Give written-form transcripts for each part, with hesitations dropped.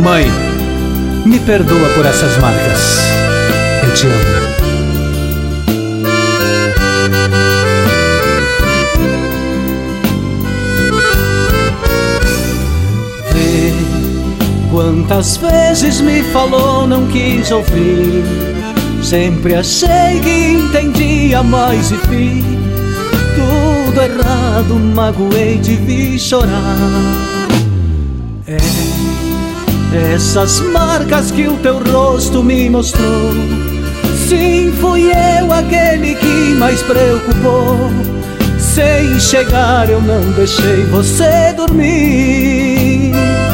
Mãe, me perdoa por essas marcas. Eu te amo. Vê quantas vezes me falou, não quis ouvir. Sempre achei que entendia, mas enfim, tudo errado, magoei, te vi chorar. Essas marcas que o teu rosto me mostrou, sim, fui eu aquele que mais preocupou. Sem chegar eu não deixei você dormir.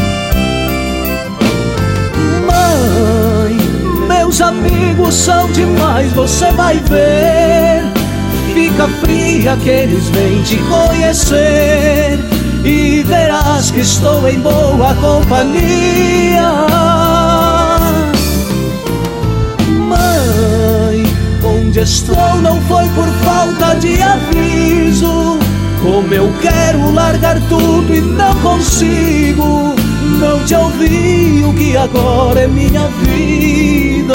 Mãe, meus amigos são demais, você vai ver. Fica fria que eles vêm te conhecer e verás que estou em boa companhia. Mãe, onde estou não foi por falta de aviso. Como eu quero largar tudo e não consigo. Não te ouvi, o que agora é minha vida.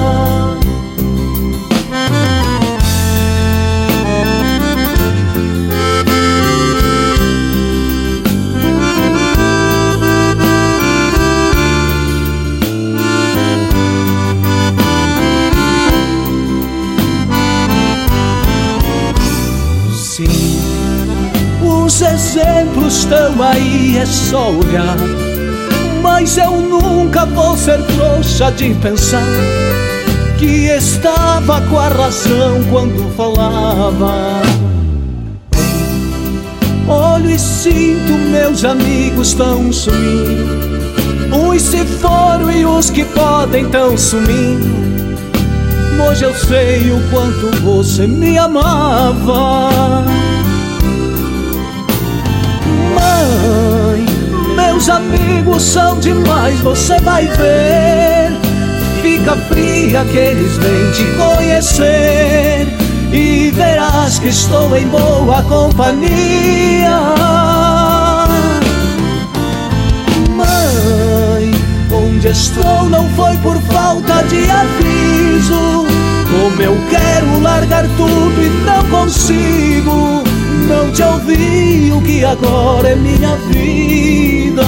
Os exemplos estão aí, é só olhar. Mas eu nunca vou ser trouxa de pensar que estava com a razão quando falava. Olho e sinto, meus amigos estão sumindo. Uns se foram e os que podem estão sumindo. Hoje eu sei o quanto você me amava. Mãe, meus amigos são demais, você vai ver. Fica fria que eles vêm te conhecer e verás que estou em boa companhia. Mãe, onde estou não foi por falta de aviso. Como eu quero largar tudo e não consigo. Não te ouvi, o que agora é minha vida.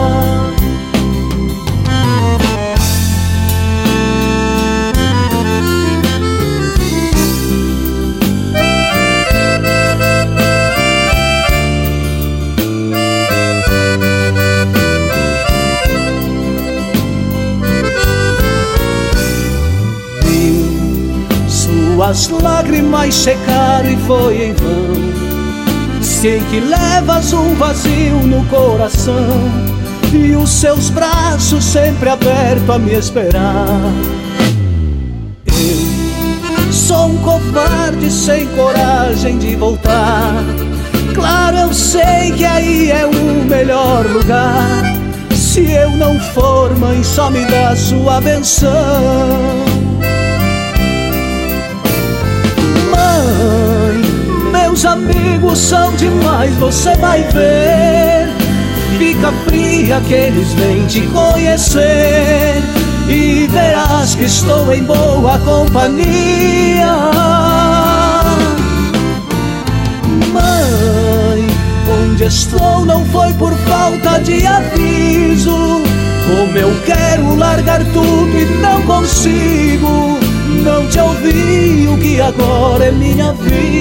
Suas lágrimas secaram e foi em vão. Sei que levas um vazio no coração e os seus braços sempre abertos a me esperar. Eu sou um covarde sem coragem de voltar. Claro, eu sei que aí é o melhor lugar. Se eu não for, mãe, só me dá sua benção. Meus amigos são demais, você vai ver. Fica fria que eles vêm te conhecer e verás que estou em boa companhia. Mãe, onde estou não foi por falta de aviso. Como eu quero largar tudo e não consigo. Não te ouvi, o que agora é minha vida.